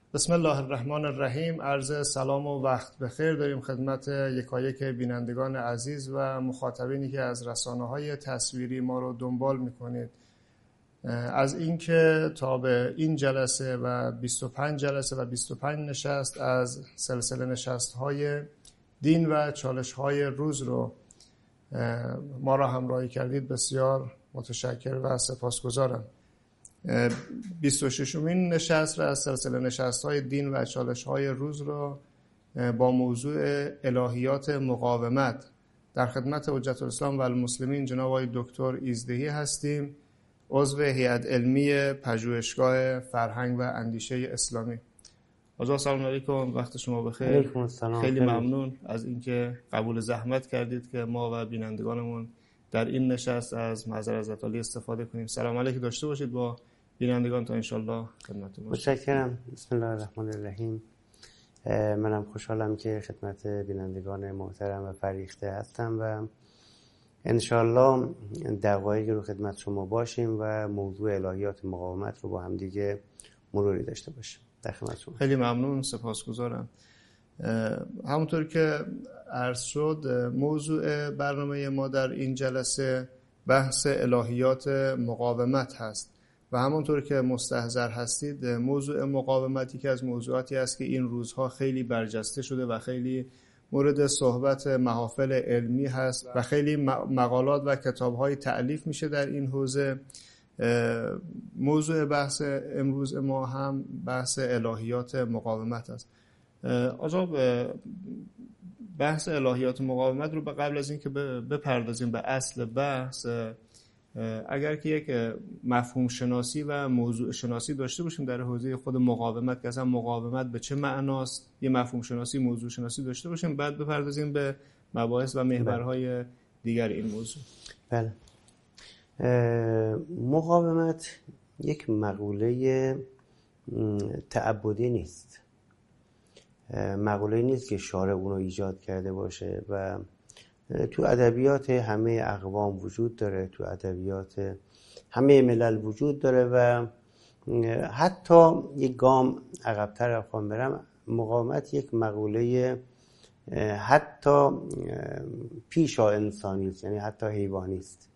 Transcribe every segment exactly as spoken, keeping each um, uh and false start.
بسم الله الرحمن الرحیم. عرض سلام و وقت بخیر داریم خدمت یکایک بینندگان عزیز و مخاطبینی که از رسانه‌های تصویری ما رو دنبال میکنید. از اینکه تا به این جلسه و بیست و پنج جلسه و بیست و پنج نشست از سلسله نشست‌های دین و چالش‌های روز رو ما را همراهی کردید بسیار متشکر و سپاسگزارم. بیست و ششمین نشست را از سلسله نشست‌های دین و چالش‌های روز را با موضوع الهیات مقاومت در خدمت حجت الاسلام و المسلمین جناب آقای دکتر ایزدهی هستیم، عضو هیئت علمی پژوهشگاه فرهنگ و اندیشه اسلامی. آقا سلام علیکم، وقت شما بخیر. علیکم السلام. خیلی ممنون از اینکه قبول زحمت کردید که ما و بینندگانمون در این نشست از محضر حضرت عالی استفاده کنیم. سلام علیکم داشته باشید با بینندگان تا انشالله خدمت ما. متشکرم. بسم الله الرحمن الرحیم. منم خوشحالم که خدمت بینندگان محترم و فریخته هستم و انشالله دقایقی رو خدمت شما باشیم و موضوع الهیات مقاومت رو با هم دیگه مروری داشته باشیم. در خدمت شما. خیلی ممنون، سپاسگزارم. همونطور که عرض شد موضوع برنامه ما در این جلسه بحث الهیات مقاومت هست و همونطور که مستحضر هستید موضوع مقاومتی که از موضوعاتی است که این روزها خیلی برجسته شده و خیلی مورد صحبت محافل علمی هست و خیلی مقالات و کتاب‌های تألیف میشه در این حوزه. موضوع بحث امروز ما هم بحث الهیات مقاومت است. آقا بحث الهیات مقاومت رو قبل از اینکه بپردازیم به اصل بحث، اگر که یک مفهوم شناسی و موضوع شناسی داشته باشیم در حوزه خود مقاومت که اصلا مقاومت به چه معناست، یه مفهوم شناسی موضوع شناسی داشته باشیم، بعد بپردازیم به مباحث و محورهای دیگر این موضوع. بله. مقاومت یک مقوله تعبدی نیست، مقوله نیست که شارع اون رو ایجاد کرده باشه و تو ادبیات همه اقوام وجود داره، تو ادبیات همه ملل وجود داره و حتی یک گام عقب‌تر بخوام برم، مقاومت یک مقوله حتی پیشا انسانی است، یعنی حتی حیوانی است.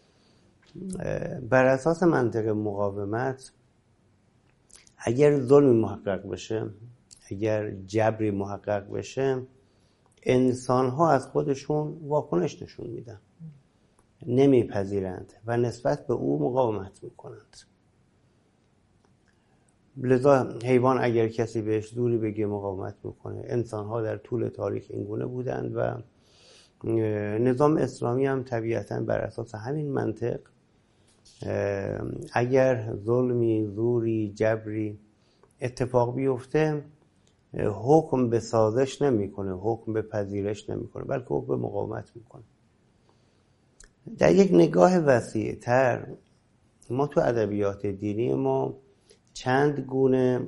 بر اساس منطق مقاومت اگر ظلمی محقق بشه، اگر جبری محقق بشه، انسان ها از خودشون واکنش نشون میدن، نمیپذیرند و نسبت به او مقاومت میکنند. لذا حیوان اگر کسی بهش زوری بگه مقاومت میکنه. انسان ها در طول تاریخ اینگونه بودند و نظام اسلامی هم طبیعتاً بر اساس همین منطق اگر ظلمی، زوری، جبری اتفاق بیفته حکم به سازش نمیکنه، حکم به پذیرش نمیکنه، بلکه حکم به مقاومت میکنه. در یک نگاه وسیع تر ما تو ادبیات دینی ما چند گونه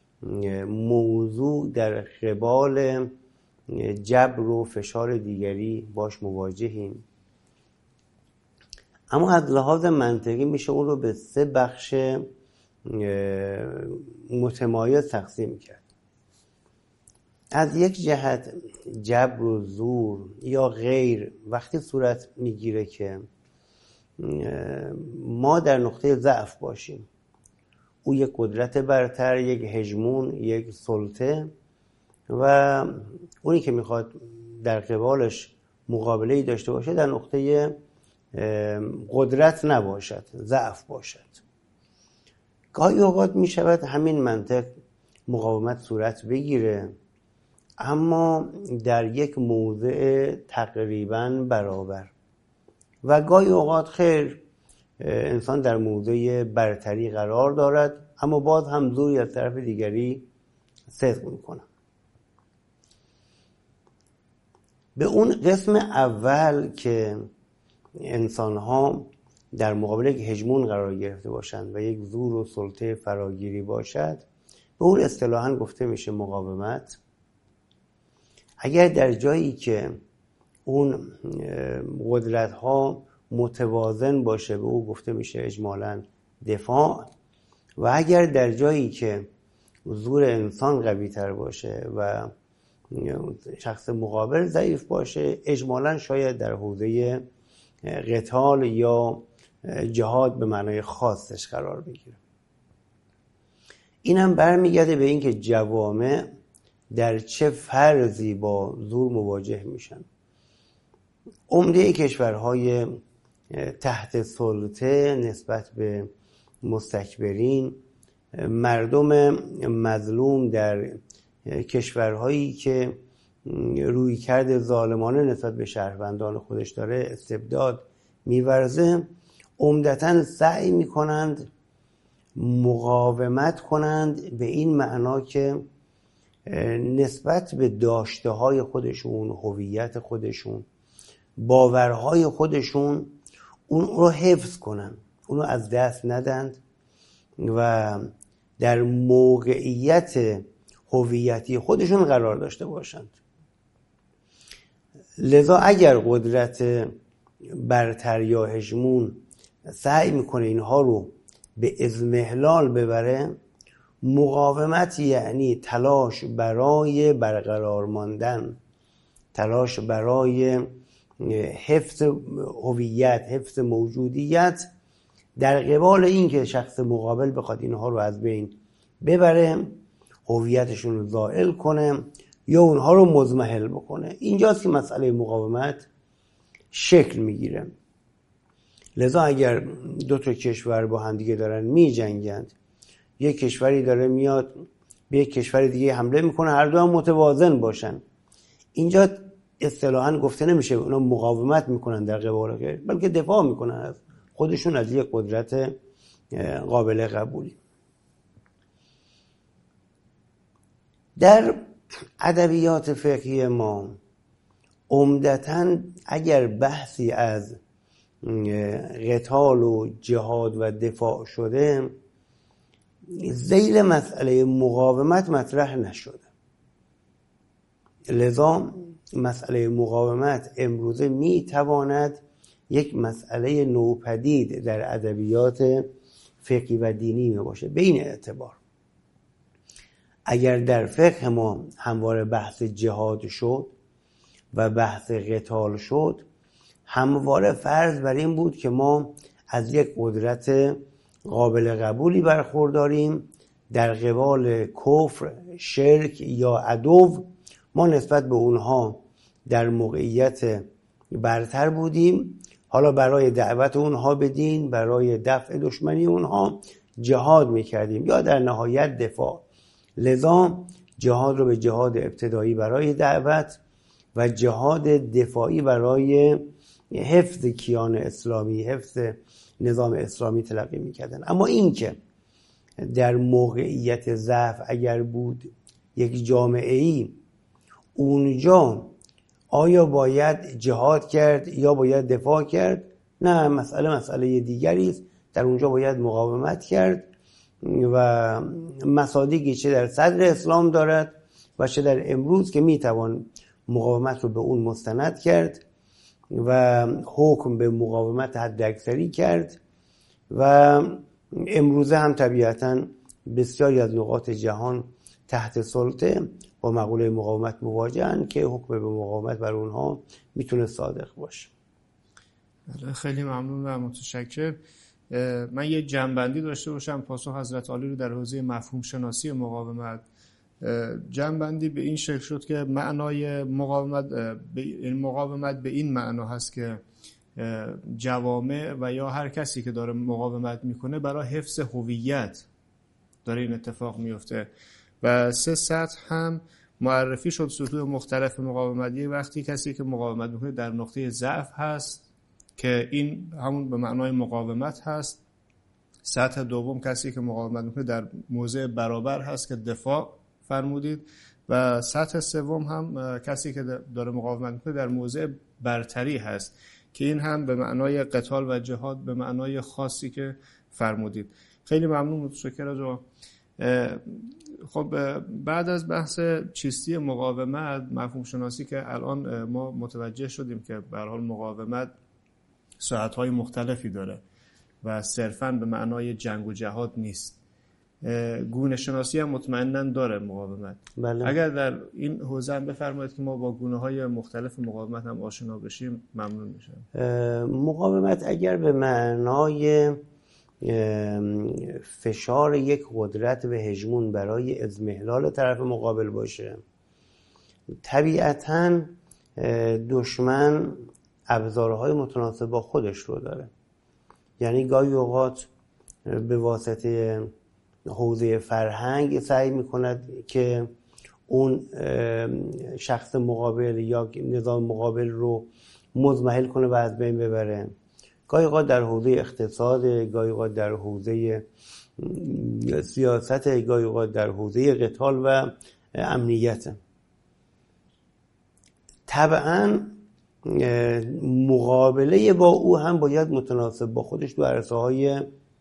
موضوع در قبال جبر و فشار دیگری باش مواجهیم، اما از لحاظ منطقی میشه اون رو به سه بخش متمایز تقسیم کرد. از یک جهت جبر و زور یا غیر وقتی صورت میگیره که ما در نقطه ضعف باشیم، او یک قدرت برتر، یک هژمون، یک سلطه و اونی که میخواد در قبالش مقابله‌ای داشته باشه در نقطه قدرت نباشد، ضعف باشد. گاهی اوقات میشود همین منطق مقاومت صورت بگیره اما در یک موضع تقریباً برابر و گاهی اوقات خیر انسان در موضع برتری قرار دارد اما باز هم زوری از طرف دیگری صدق میکنه. به اون قسم اول که انسان‌ها در مقابل یک هژمون قرار گرفته باشند و یک زور و سلطه فراگیری باشد، به اون اصطلاحاً گفته میشه مقاومت. اگر در جایی که اون قدرت‌ها متوازن باشه به او گفته میشه اجمالاً دفاع، و اگر در جایی که زور انسان قوی تر باشه و شخص مقابل ضعیف باشه، اجمالاً شاید در حوزه قتال یا جهاد به معنای خاصش قرار بگیره. این هم برمیگرده به این که جوامع در چه فرضی با زور مواجه میشن. عمده کشورهای تحت سلطه نسبت به مستکبرین، مردم مظلوم در کشورهایی که رویکرد ظالمانه نسبت به شهروندان خودش داره استبداد می‌ورزه، عمدتاً سعی می‌کنند مقاومت کنند به این معنا که نسبت به داشته‌های خودشون، هویت خودشون، باورهای خودشون اون رو حفظ کنن، اون رو از دست ندند و در موقعیت هویتی خودشون قرار داشته باشند. لذا اگر قدرت برتر یا هژمون سعی میکنه اینها رو به اضمحلال ببره، مقاومت یعنی تلاش برای برقرار ماندن، تلاش برای حفظ هویت، حفظ موجودیت، در قبال این که شخص مقابل بخواد اینها رو از بین ببره، هویتشون رو زائل کنه یا اونها رو مضمحل بکنه. اینجاست که مسئله مقاومت شکل میگیره. لذا اگر دو تا کشور با هم دیگه دارن می جنگند، یک کشوری داره میاد به یک کشور دیگه حمله میکنه، هر دو هم متوازن باشن، اینجا اصطلاحاً گفته نمیشه اونا مقاومت میکنن در قبال غیر، بلکه دفاع میکنن از خودشون از یک قدرت قابل قبولی. در ادبیات فقهی ما عمدتاً اگر بحثی از قتال و جهاد و دفاع شده، ذیل مسئله مقاومت مطرح نشده. لذا مسئله مقاومت امروزه میتواند یک مسئله نوپدید در ادبیات فقهی و دینی می باشه. به این اعتبار اگر در فقه ما همواره بحث جهاد شد و بحث قتال شد، همواره فرض بر این بود که ما از یک قدرت قابل قبولی برخورداریم، در قبال کفر، شرک یا عدو ما نسبت به اونها در موقعیت برتر بودیم. حالا برای دعوت اونها به دین، برای دفع دشمنی اونها جهاد میکردیم یا در نهایت دفاع. لذا جهاد رو به جهاد ابتدایی برای دعوت و جهاد دفاعی برای حفظ کیان اسلامی، حفظ نظام اسلامی تلقی میکردن. اما این که در موقعیت ضعف اگر بود یک جامعه‌ای، اونجا آیا باید جهاد کرد یا باید دفاع کرد؟ نه، مسئله مسئله دیگری است. در اونجا باید مقاومت کرد و مصادیقی چه در صدر اسلام دارد و چه در امروز که میتوان مقاومت رو به اون مستند کرد و حکم به مقاومت حد اکثری کرد. و امروزه هم طبیعتاً بسیاری از نقاط جهان تحت سلطه با مقوله مقاومت مواجهن که حکم به مقاومت بر اونها میتونه صادق باشه. خیلی ممنون و متشکر. من یه جنبندی داشته باشم پاسخ حضرت عالی رو در حوزه مفهوم شناسی مقاومت. جنبندی به این شکل شد که معنای مقاومت به مقاومت به این معنا هست که جوامع و یا هر کسی که داره مقاومت میکنه برای حفظ هویت داره این اتفاق میفته. و سه سطح هم معرفی شد سطوح مختلف مقاومتی. وقتی کسی که مقاومت میکنه در نقطه ضعف هست که این همون به معنای مقاومت هست. سطح دوم کسی که مقاومت میکنه در موضع برابر هست که دفاع فرمودید. و سطح سوم هم کسی که داره مقاومت میکنه در موضع برتری هست که این هم به معنای قتال و جهاد به معنای خاصی که فرمودید. خیلی ممنون، متشکرم از شما. خب بعد از بحث چیستی مقاومت، مفهوم شناسی که الان ما متوجه شدیم که به هر حال مقاومت ساعت‌های مختلفی داره و صرفاً به معنای جنگ و جهاد نیست. گونه شناسی هم مطمئناً داره مقاومت. بله. اگر در این حوزه هم بفرمایید که ما با گونه های مختلف مقاومت هم آشنا بشیم ممنون میشم. مقاومت اگر به معنای فشار یک قدرت به هژمون برای اضمحلال طرف مقابل باشه، طبیعتاً دشمن ابزارهای متناسب با خودش رو داره. یعنی گاهی اوقات به واسطه حوزه فرهنگ سعی میکند که اون شخص مقابل یا نظام مقابل رو مضمحل کنه و از بین ببره. گاهی اوقات در حوزه اقتصاد، گاهی اوقات در حوزه سیاست، گاهی اوقات در حوزه قتال و امنیت. طبعاً مقابله با او هم باید متناسب با خودش تو عرصه‌های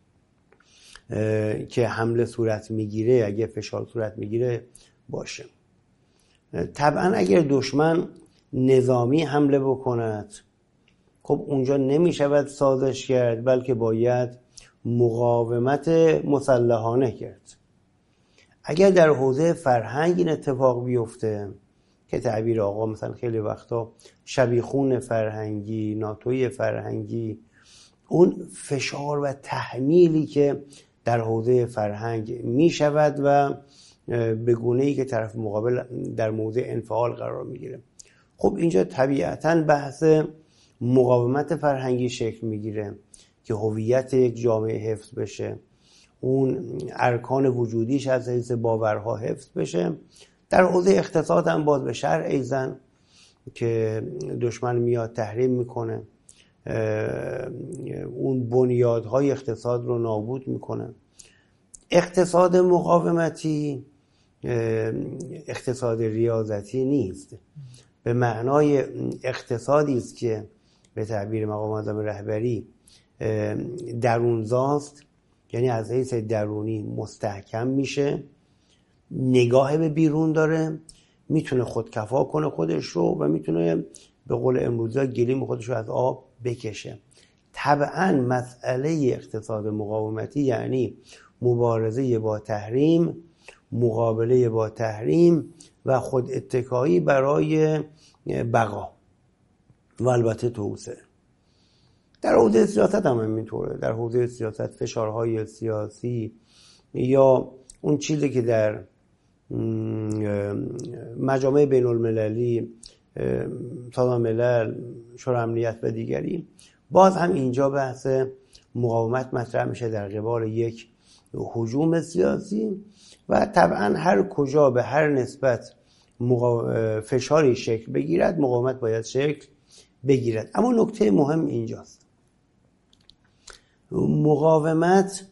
که حمله صورت میگیره، اگه فشار صورت میگیره باشه. طبعا اگر دشمن نظامی حمله بکند، خب اونجا نمیشود سازش کرد، بلکه باید مقاومت مسلحانه کرد. اگر در حوزه فرهنگ این اتفاق بیفته که تعبیر آقا مثلا خیلی وقتا شبیخون فرهنگی، ناتوی فرهنگی، اون فشار و تحمیلی که در حوزه فرهنگ می شود و به گونه‌ای که طرف مقابل در موضع انفعال قرار می گیره، خب اینجا طبیعتاً بحث مقاومت فرهنگی شکل می گیره که هویت یک جامعه حفظ بشه، اون ارکان وجودیش از حیث باورها حفظ بشه. در حوزه اقتصاد هم باز به شرع ایزن که دشمن میاد تحریم میکنه، اون بنیادهای اقتصاد رو نابود میکنه. اقتصاد مقاومتی اقتصاد ریاضتی نیست، به معنای اقتصادی است که به تعبیر مقام معظم رهبری درونزاست، یعنی از حیث درونی مستحکم میشه، نگاه به بیرون داره، میتونه خودکفا کنه خودش رو و میتونه به قول امروزی گلیم خودش رو از آب بکشه. طبعا مسئله اقتصاد مقاومتی یعنی مبارزه با تحریم، مقابله با تحریم و خود اتکایی برای بقا و البته توسعه. در حوزه سیاست هم همینطوره. در حوزه سیاست فشارهای سیاسی یا اون چیزی که در مجامع بین المللی، سازمان ملل، شورای امنیت و دیگری، باز هم اینجا بحث مقاومت مطرح میشه در قبال یک هجوم سیاسی و طبعا هر کجا به هر نسبت فشاری شکل بگیرد مقاومت باید شکل بگیرد. اما نکته مهم اینجاست، مقاومت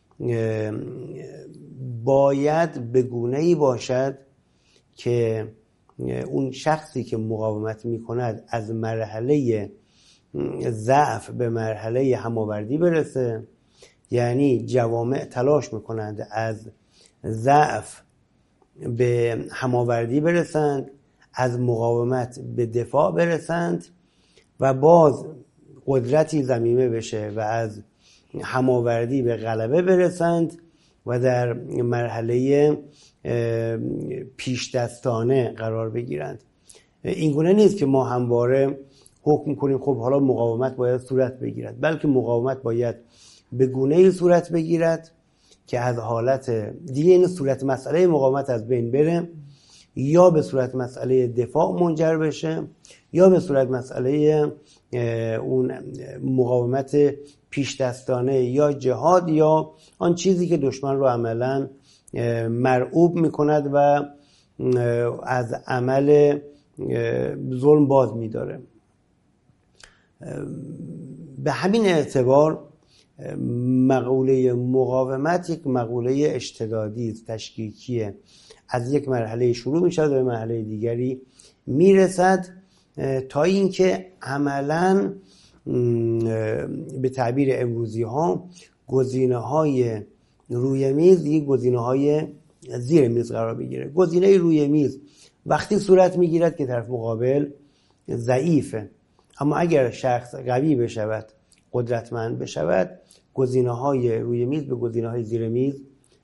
باید به گونه‌ای باشد که اون شخصی که مقاومت میکند از مرحله ضعف به مرحله هماوردی برسه، یعنی جوامع تلاش میکنند از ضعف به هماوردی برسند، از مقاومت به دفاع برسند و باز قدرتی ضمیمه بشه و از هماوردی به غلبه برسند و در مرحله پیش دستانه قرار بگیرند. این گونه نیست که ما همواره حکم کنیم خب حالا مقاومت باید صورت بگیرد، بلکه مقاومت باید به گونه‌ای صورت بگیرد که از حالت دیگه این صورت مسئله مقاومت از بین بره، یا به صورت مسئله دفاع منجر بشه، یا به صورت مسئله اون مقاومت پیش دستانه یا جهاد یا آن چیزی که دشمن رو عملاً مرعوب میکند و از عمل ظلم باز میداره. به همین اعتبار مقوله مقاومت یک مقوله اشتدادی است، تشکیکیه، از یک مرحله شروع میشه و به مرحله دیگری میرسد تا اینکه عملاً به تعبیر امروزی ها گزینه های روی میز یک گزینه های زیر میز قرار بگیره. گزینه روی میز وقتی صورت میگیرد که طرف مقابل ضعیفه، اما اگر شخص قوی بشود، قدرتمند بشود، گزینه های روی میز به گزینه های زیر میز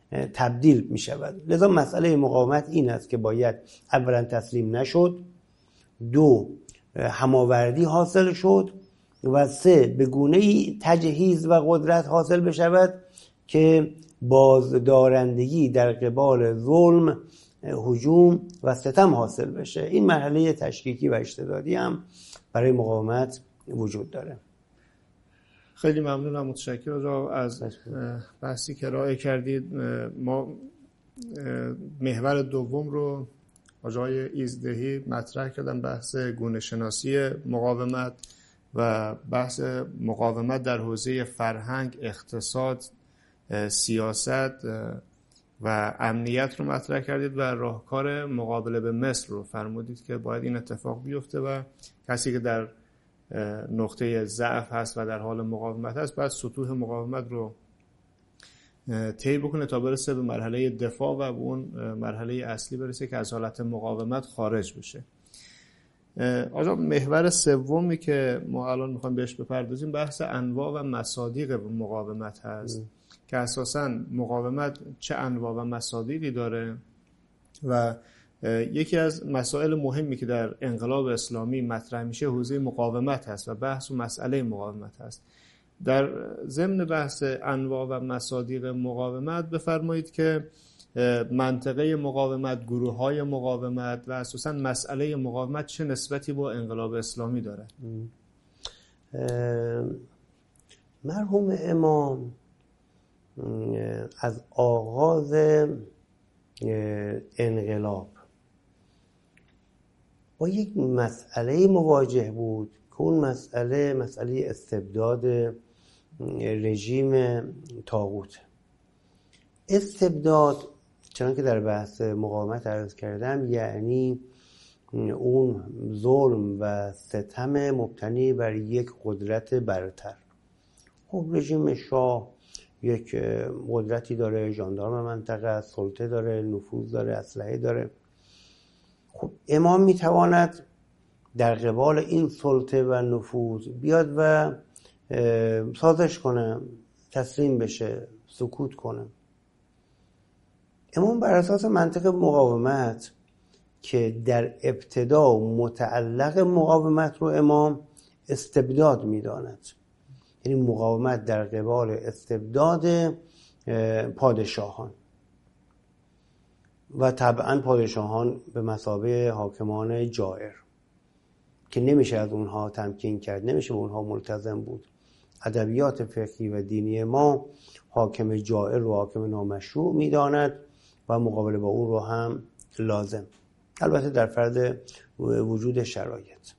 تبدیل می شود. لذا مسئله مقاومت این است که باید اولا تسلیم نشد، دو هماوردی حاصل شد و سه به گونه‌ای تجهیز و قدرت حاصل بشود که بازدارندگی در قبال ظلم، هجوم و ستم حاصل بشه. این مرحله تشکیکی و اشتدادی هم برای مقاومت وجود داره. خیلی ممنونم، متشکرم از بحثی که ارائه کردید. ما محور دوم رو آقای ایزدهی مطرح کردن، بحث گونه شناسی مقاومت و بحث مقاومت در حوزه فرهنگ، اقتصاد، سیاست و امنیت رو مطرح کردید و راهکار مقابله به مثل رو فرمودید که باید این اتفاق بیفته و کسی که در نقطه ضعف هست و در حال مقاومت هست باید سطوح مقاومت رو طی بکنه تا برسه به مرحله دفاع و به اون مرحله اصلی برسه که از حالت مقاومت خارج بشه. آقا محور سومی که ما الان میخوایم بهش بپردازیم بحث انواع و مصادیق مقاومت هست که اساساً مقاومت چه انواع و مصادیقی داره و یکی از مسائل مهمی که در انقلاب اسلامی مطرح میشه حوزه مقاومت هست و بحث و مسئله مقاومت هست. در ضمن بحث انواع و مصادیق مقاومت بفرمایید که منطقه مقاومت، گروه‌های مقاومت و اساساً مسئله مقاومت چه نسبتی با انقلاب اسلامی داره؟ مرحوم امام از آغاز انقلاب با یک مسئله مواجه بود که اون مسئله مسئله استبداد رژیم طاغوت. استبداد چون که در بحث مقاومت عرض کردم یعنی اون ظلم و ستم مبتنی بر یک قدرت برتر. خب رژیم شاه یک قدرتی داره، ژاندارم منطقه، سلطه داره، نفوذ داره، اسلحه داره. خب امام میتواند در قبال این سلطه و نفوذ بیاد و سازش کنه، تسلیم بشه، سکوت کنه. امام بر اساس منطق مقاومت که در ابتدا متعلق مقاومت رو امام استبداد میداند، یعنی مقاومت در قبال استبداد پادشاهان و طبعا پادشاهان به مثابه حاکمان جائر که نمیشه از اونها تمکین کرد، نمیشه به اونها ملتزم بود. ادبیات فقهی و دینی ما حاکم جائر و حاکم نامشروع میداند و مقابله با اون رو هم لازم، البته در فرض وجود شرایط.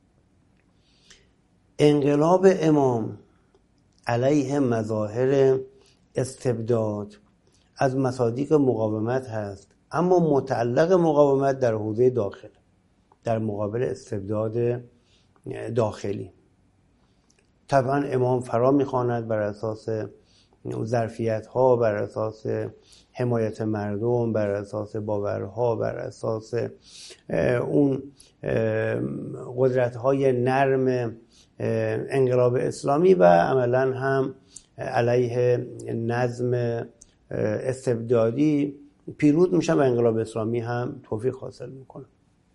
انقلاب امام علیه مظاهر استبداد از مصادیق مقاومت هست، اما متعلق مقاومت در حوزه داخل، در مقابل استبداد داخلی. طبعا امام فرا میخواند بر اساس ظرفیت ها، بر اساس حمایت مردم، بر اساس باورها، بر اساس اون قدرت های نرم انقلاب اسلامی و عملا هم علیه نظم استبدادی پیروز میشن و انقلاب اسلامی هم توفیق حاصل میکنه.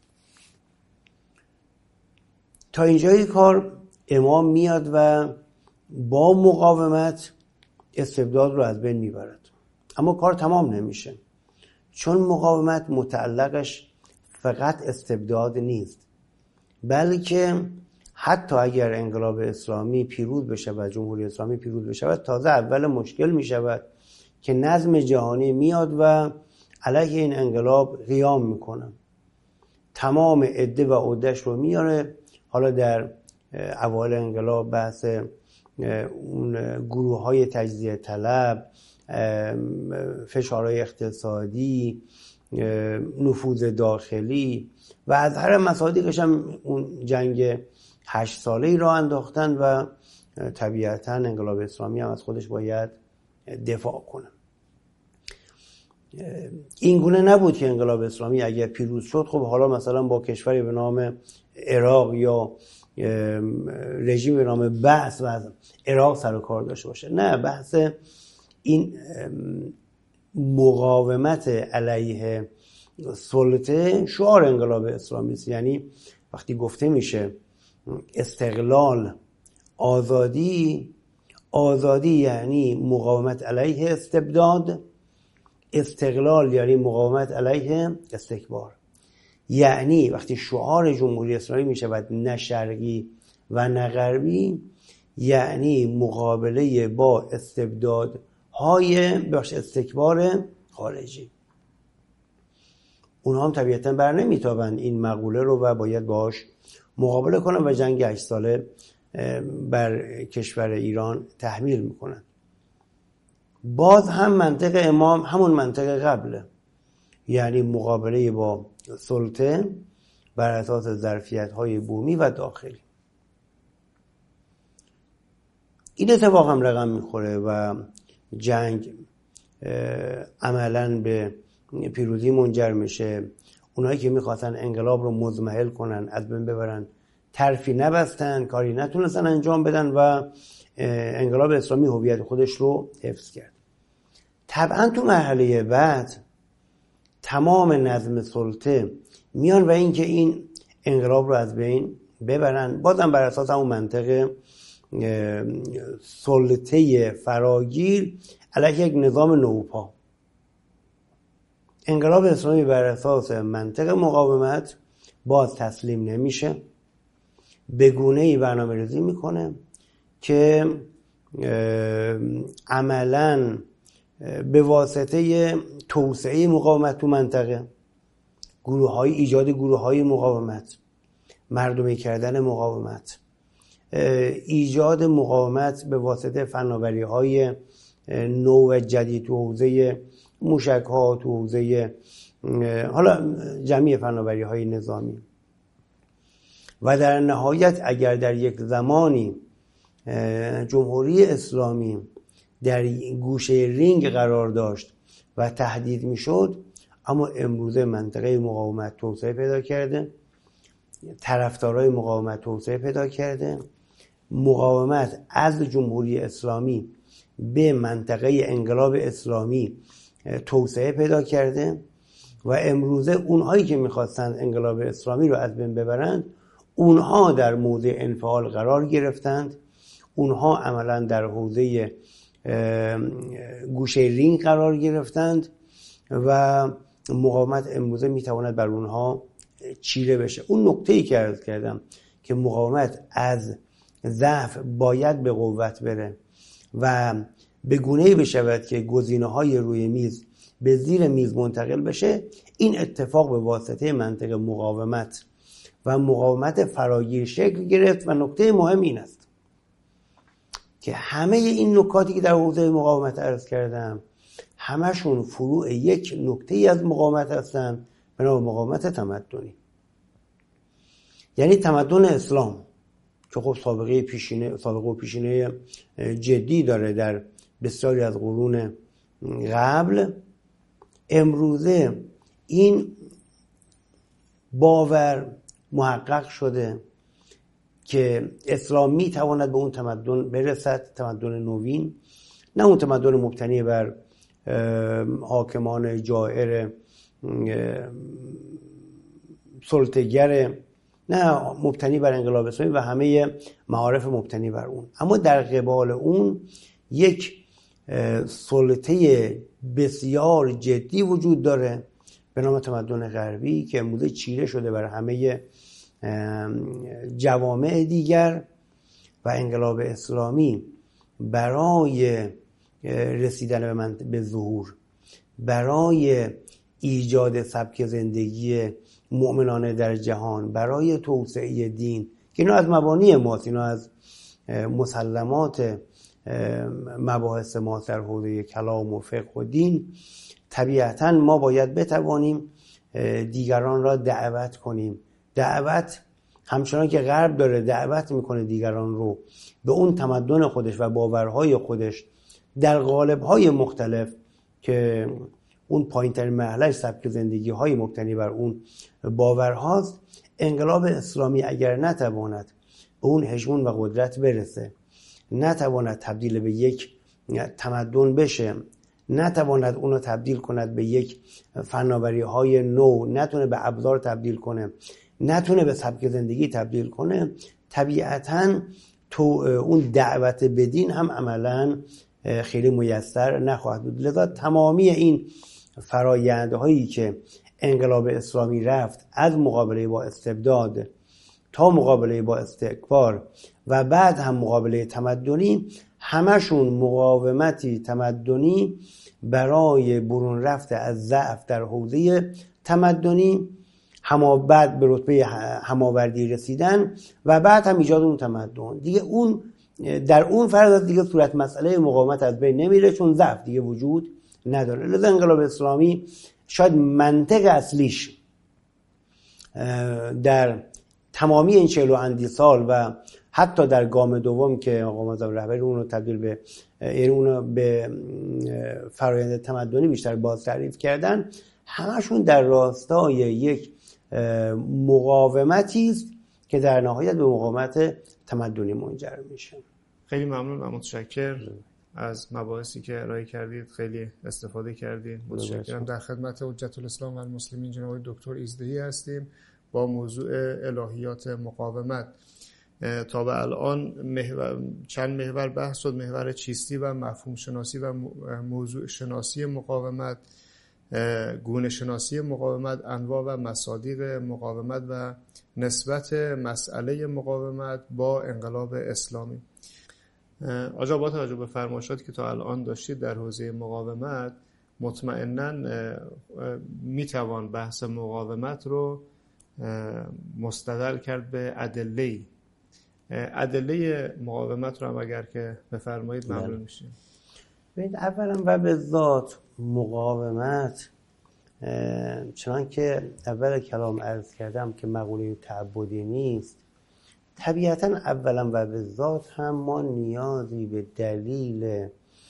تا اینجای کار امام میاد و با مقاومت استبداد رو از بین میبرد، اما کار تمام نمیشه، چون مقاومت متعلقش فقط استبداد نیست، بلکه حتی اگر انقلاب اسلامی پیروز بشه و جمهوری اسلامی پیروز بشه، تازه اول مشکل میشود که نظم جهانی میاد و علیه این انقلاب قیام میکنه، تمام عده و عده‌اش رو میاره. حالا در اوایل انقلاب بحث اون گروه های تجزیه طلب، فشارهای اقتصادی، نفوذ داخلی و از هر مصادیقش هم اون جنگ هشت ساله ای را انداختن و طبیعتا انقلاب اسلامی هم از خودش باید دفاع کنه. این گونه نبود که انقلاب اسلامی اگر پیروز شد خب حالا مثلا با کشوری به نام عراق یا رژیم به نام بعث و از عراق سر و کار داشته باشه. نه، بحث این مقاومت علیه سلطه شعار انقلاب اسلامی است. یعنی وقتی گفته میشه استقلال، آزادی، آزادی یعنی مقاومت علیه استبداد، استقلال یعنی مقاومت علیه استکبار. یعنی وقتی شعار جمهوری اسلامی میشود نه شرقی و نه غربی، یعنی مقابله با استبدادهای باش استکبار خارجی. اونها هم طبیعتا بر نمیتابند این مقوله رو و باید باش مقابله کنن و جنگ هشت ساله بر کشور ایران تحمیل میکنن. باز هم منطق امام همون منطق قبله، یعنی مقابله با سلطه بر اساس ظرفیت‌های بومی و داخلی. این اتفاق هم رقم میخوره و جنگ عملاً به پیروزی منجر میشه. اونایی که میخواستن انقلاب رو مضمحل کنن، از بین ببرن، ترفی نبستن، کاری نتونستن انجام بدن و انقلاب اسلامی هویت خودش رو حفظ کرد. طبعا تو مرحله بعد تمام نظم سلطه میان و اینکه این انقلاب رو از بین ببرن، بازم بر اساس همون منطق سلطه فراگیر علیه یک نظام نوپا. انقلاب اسلامی بر اساس منطق مقاومت باز تسلیم نمیشه، به گونه‌ای برنامه‌ریزی میکنه که عملاً به واسطه توسعه مقاومت تو منطقه، گروه‌های ایجاد گروه‌های مقاومت، مردمی کردن مقاومت، ایجاد مقاومت به واسطه فناوری‌های نو و جدید تو حوزه موشک‌ها، تو حوزه حالا جمعی فناوری‌های نظامی. و در نهایت اگر در یک زمانی جمهوری اسلامی در گوشه رینگ قرار داشت و تهدید میشد، اما امروزه منطقه مقاومت توسعه پیدا کرده، طرفدارای مقاومت توسعه پیدا کرده، مقاومت از جمهوری اسلامی به منطقه انقلاب اسلامی توسعه پیدا کرده و امروزه اونهایی که میخواستند انقلاب اسلامی رو از بین ببرند، اونها در موضع انفعال قرار گرفتند، اونها عملا در حوزه گوشه رینگ قرار گرفتند و مقاومت امروزه میتواند بر اونها چیره بشه. اون نکته‌ای که عرض کردم که مقاومت از ضعف باید به قوت بره و به گونه‌ای بشود که گزینه‌های روی میز به زیر میز منتقل بشه، این اتفاق به واسطه منطق مقاومت و مقاومت فراگیر شکل گرفت. و نکته مهم این است که همه این نکاتی که در حوزه مقاومت عرض کردم همشون فروع یک نکته ای از مقاومت هستند به نام مقاومت تمدنی. یعنی تمدن اسلام که خب سابقه پیشینه سابقه و پیشینه جدی داره در بسیاری از قرون قبل، امروزه این باور محقق شده که اسلام می تواند به اون تمدن برسد، تمدن نوین، نه اون تمدن مبتنی بر حاکمان جائر سلطه‌گر، نه مبتنی بر انقلاب اسلامی و همه معارف مبتنی بر اون. اما در قبال اون یک سلطه بسیار جدی وجود داره به نام تمدن غربی که امروزه چیره شده بر همه جوامع دیگر و انقلاب اسلامی برای رسیدن به من به ظهور، برای ایجاد سبک زندگی مؤمنانه در جهان، برای توسعه دین که اینا از مبانی ماست، اینا از مسلمات مباحث ما در حوزه کلام و فقه و دین، طبیعتا ما باید بتوانیم دیگران را دعوت کنیم. دعوت همچنان که غرب داره دعوت میکنه دیگران رو به اون تمدن خودش و باورهای خودش در قالب‌های مختلف که اون پایین‌ترین مرحله سبک زندگی های مبتنی بر اون باورهاست، انقلاب اسلامی اگر نتواند به اون هژمون و قدرت برسه، نتواند تبدیل به یک تمدن بشه، نتواند اونو تبدیل کند به یک فناوری های نو، نتونه به ابزار تبدیل کنه، نتونه به سبک زندگی تبدیل کنه، طبیعتاً تو اون دعوت به دین هم عملاً خیلی میسر نخواهد بود. لذا تمامی این فرایندهایی که انقلاب اسلامی رفت از مقابله با استبداد تا مقابله با استکبار و بعد هم مقابله تمدنی، همشون مقاومتی تمدنی برای برون رفته از ضعف در حوزه تمدنی، هم بعد به رتبه هماوردی رسیدن و بعد هم ایجاد اون تمدن دیگه. اون در اون فرض دیگه صورت مسئله مقاومت از بین نمیره، چون ضعف دیگه وجود نداره. لذا انقلاب اسلامی شاید منطق اصلیش در تمامی این چهل و اندی سال و حتی در گام دوم که آقا معظم رهبری اون رو تبدیل به یعنی اون رو به فرآیند تمدنی بیشتر باز تعریف کردن، همشون در راستای یک مقاومتی است که در نهایت به مقاومت تمدنی منجر میشه. خیلی ممنون و متشکر از مباحثی که ارائه کردید، خیلی استفاده کردید. متشکرم. در خدمت حجت الاسلام و المسلمین جناب دکتر ایزدهی هستیم با موضوع الهیات مقاومت. تا به الان محور، چند محور بحث شد: محور چیستی و مفهوم شناسی و موضوع شناسی مقاومت، گونه شناسی مقاومت، انواع و مصادیق مقاومت و نسبت مسئله مقاومت با انقلاب اسلامی. آقا با توجه به فرمایشاتی که تا الان داشتید در حوزه مقاومت، مطمئناً میتوان بحث مقاومت رو مستدل کرد به ادله‌ای. ادله مقاومت رو هم اگر که بفرمایید ممنون میشیم. ببینید، اولا و به ذات مقاومت، چنان که اول کلام عرض کردم که مقوله تعبدی نیست، طبیعتا اولا و به ذات هم ما نیازی به دلیل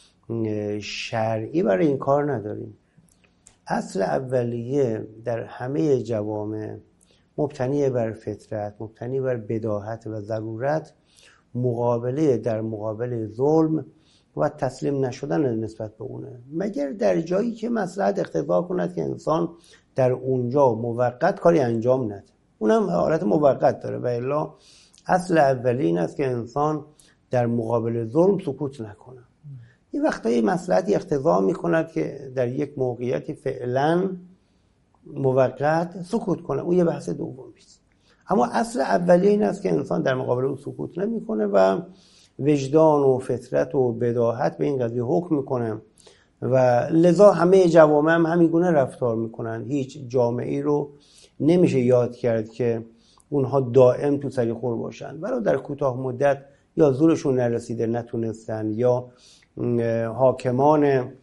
شرعی برای این کار نداریم. اصل اولیه در همه جوامع مبتنی بر فطرت، مبتنی بر بداهت و ضرورت، مقابله در مقابل ظلم و تسلیم نشدن نسبت به اونه، مگر در جایی که مصلحت اقتضا کند که انسان در اونجا موقت کاری انجام نده، اونم حالت موقت داره. و الا اصل اولیه این است که انسان در مقابل ظلم سکوت نکنه. این وقتایی مصلحتی اقتضا میکند که در یک موقعیتی فعلا موقت سکوت کنه، اون یه بحث دومی است. اما اصل اولیه این است که انسان در مقابل او سکوت نمیکنه و وجدان و فطرت و بداهت به این قضیه حکم میکنه و لذا همه جوامع هم همین گونه رفتار میکنن. هیچ جامعه‌ای رو نمیشه یاد کرد که اونها دائم تو سری خور باشن، ولی در کوتاه مدت یا زورشون نرسیده نتونستن یا حاکمان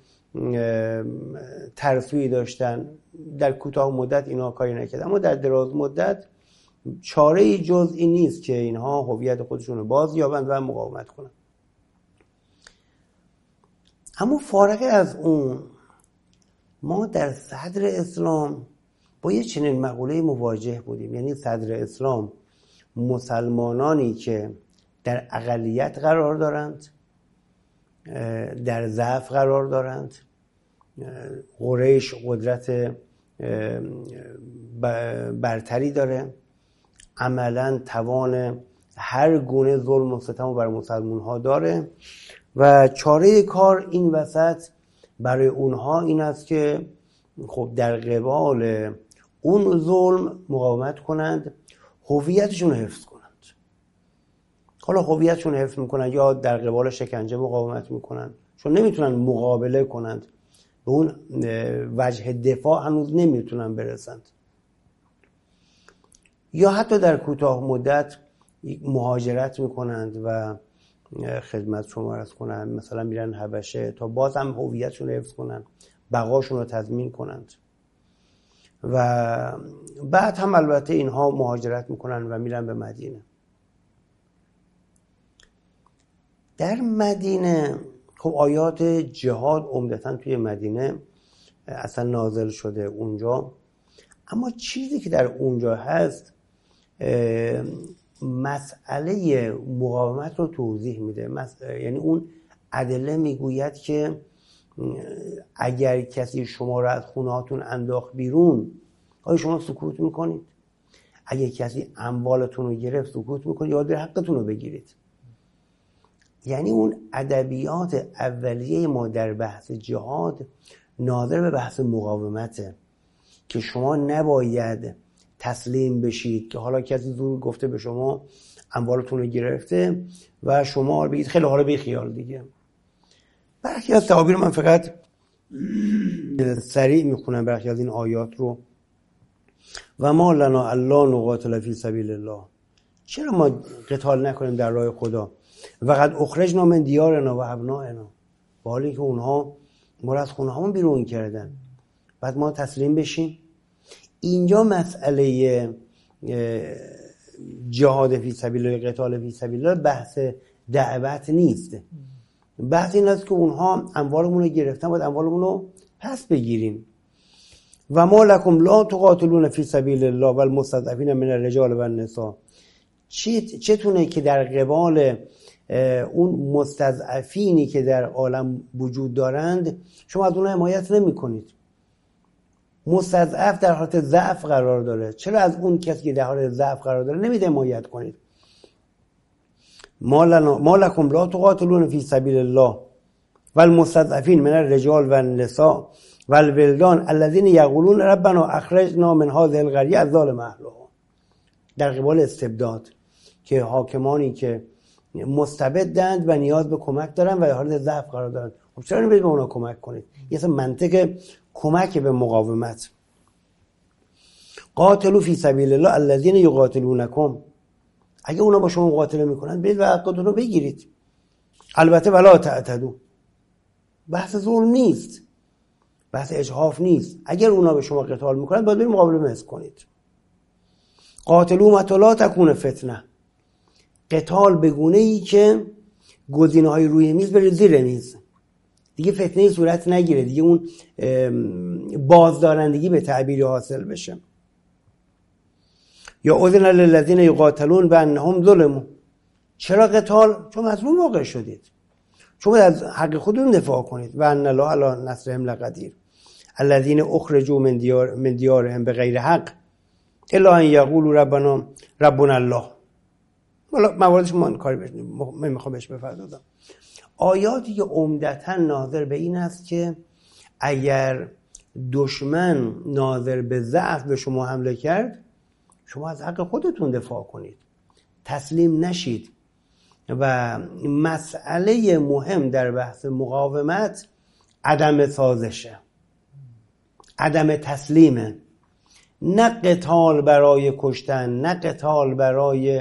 ترسویی داشتن، در کوتاه مدت اینا کاری نکرد. اما در دراز مدت چاره‌ای جز این نیست که اینها هویت خودشون رو باز یابند و مقاومت کنند. اما فارغ از اون، ما در صدر اسلام با یه چنین مقوله مواجه بودیم. یعنی صدر اسلام مسلمانانی که در اقلیت قرار دارند، در ضعف قرار دارند. قریش قدرت برتری داره، عملا توان هر گونه ظلم و ستم بر مسلمان ها داره و چاره کار این وسط برای اونها این است که خب در قبال اون ظلم مقاومت کنند، هویتشون رو حفظ کنند. حالا هویتشون رو حفظ میکنند یا در قبال شکنجه مقاومت میکنند، چون نمیتونن مقابله کنند، به اون وجه دفاع هنوز نمیتونن برسند. یا حتی در کوتاه مدت مهاجرت میکنند و خدمت شما عرض کنند، مثلا میرن حبشه تا باز هم هویتشون رو حفظ کنند، بقاشون رو تضمین کنند. و بعد هم البته اینها مهاجرت میکنن و میرن به مدینه. در مدینه خب آیات جهاد عمدتاً توی مدینه اصلا نازل شده اونجا، اما چیزی که در اونجا هست مسئله مقاومت رو توضیح میده. یعنی اون ادله میگوید که اگر کسی شما را از خونه هاتون انداخت بیرون، آیا شما سکوت میکنید؟ اگر کسی اموالتون رو گرفت سکوت میکنید یا در حقتون رو بگیرید؟ یعنی اون ادبیات اولیه ما در بحث جهاد ناظر به بحث مقاومته که شما نباید تسلیم بشید که حالا کسی زور گفته به شما اموالتون رو گرفته و شما بگید خیلی حالا بی خیال دیگه. برخی از تعابیر من فقط سریع میخونم برخی از این آیات رو. و ما لنا الا نقاتل فی سبیل الله، چرا ما قتال نکنیم در راه خدا؟ و قد اخرجنا من دیارنا و ابنائنا، با حالی که اونها ما را از خونه همون بیرون کردن، بعد ما تسلیم بشیم؟ اینجا مسئله جهاد فی سبیل الله، قتال فی سبیل الله بحث دعوت نیست. بحث این است که اونها اموالمون رو گرفتن، باید اموالمون رو پس بگیریم. و ما لکم لا تقاتلون فی سبیل الله و المستضعفین من الرجال و النساء، چتونه که در قبال اون مستضعفینی که در عالم وجود دارند شما از اونها حمایت نمی کنید؟ مستضعف در حالت ضعف قرار داره، چرا از اون کسی که در حالت ضعف قرار داره نمیده حمایت کنید؟ ما لکم لا تقاتلون فی سبیل الله و المستضعفین من الرجال و النساء و الولدان الذین یقولون ربنا اخرجنا من هذه القرية الظالم اهلها، در قبال استبداد که حاکمانی که مستبدند و نیاز به کمک دارن و در حالت ضعف قرار دارن، خب چرا نمیدید به اونا کمک کنید؟ یه اصلا منطق کمک به مقاومت. قاتلوا فی سبیل الله الذین یقاتلونکم، اگه اونا با شما مقاتله میکنن برید و حقتون رو بگیرید. البته ولا تعتدوا، بحث ظلم نیست، بحث اجحاف نیست. اگر اونا به شما قتال میکنن باید برید مقاومت کنید. قاتلوا متى لا تکون فتنه، قتال به گونه ای که گزینه های روی میز بره زیر میز، دیگه فتنه صورت نگیره، دیگه اون بازدارندگی به تعبیری حاصل بشه. یا اذن للذین یقاتلون بانهم ظلموا، چرا قتال؟ چون مظلوم واقع شدید، چون باید از حق خودتون دفاع کنید. و ان الله علی نصرهم لقدیر الذین اخرجوا من دیار من دیارهم بغیر حق الا ان یقولوا ربنا ربنا الله. حالا مواردش من کاری بهش من میخوام بهش بپردازم. آیاتی که عمدتاً ناظر به این است که اگر دشمن ناظر به ضعف به شما حمله کرد، شما از حق خودتون دفاع کنید، تسلیم نشید. و مسئله مهم در بحث مقاومت عدم سازشه، عدم تسلیمه، نه قتال برای کشتن، نه قتال برای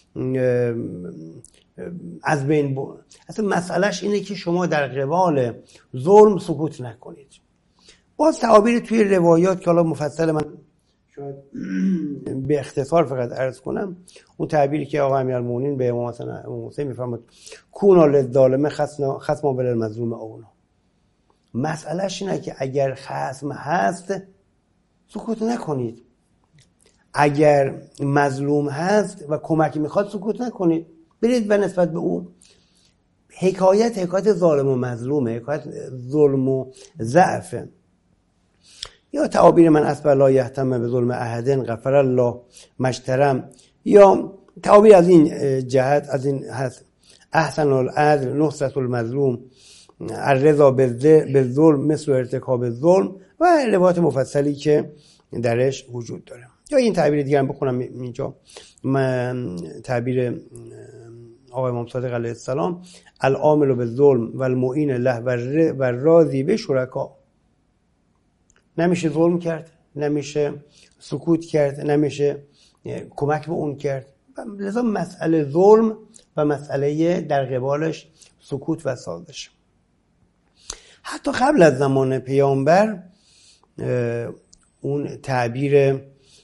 از بین برد. اصلا مسئلهش اینه که شما در قبال ظلم سکوت نکنید. باز تعابیر توی روایات که حالا مفصل من شاید به اختصار فقط عرض کنم، اون تعبیری که آقا امیرالمومنین به امام حسین میفرماد کونا للظالم خصما بالمظلوم اونا. مسئلهش اینه که اگر خصم هست سکوت نکنید، اگر مظلوم هست و کمکی میخواد سکوت نکنید، برید و نسبت به اون. حکایت حکایت ظالم و مظلومه، حکایت ظلم و ضعفه. یا تعابیر من اسب لا یهتم به ظلم احد غفر الله مشترم، یا تعابیر از این جهت از این هست احسن العدل نصرت المظلوم الرضا بالظلم مثل ارتکاب الظلم و روایات مفصلی که درش وجود داره. یا این تعبیر دیگه هم بخونم اینجا، من تعبیر آقای امام صادق علیه السلام العامل بالظلم و المعین له و راضی به شرکا. نمیشه ظلم کرد، نمیشه سکوت کرد، نمیشه کمک به اون کرد. لذا مسئله ظلم و مسئله در قبالش سکوت و سازش. حتی قبل از زمان پیامبر اون تعبیر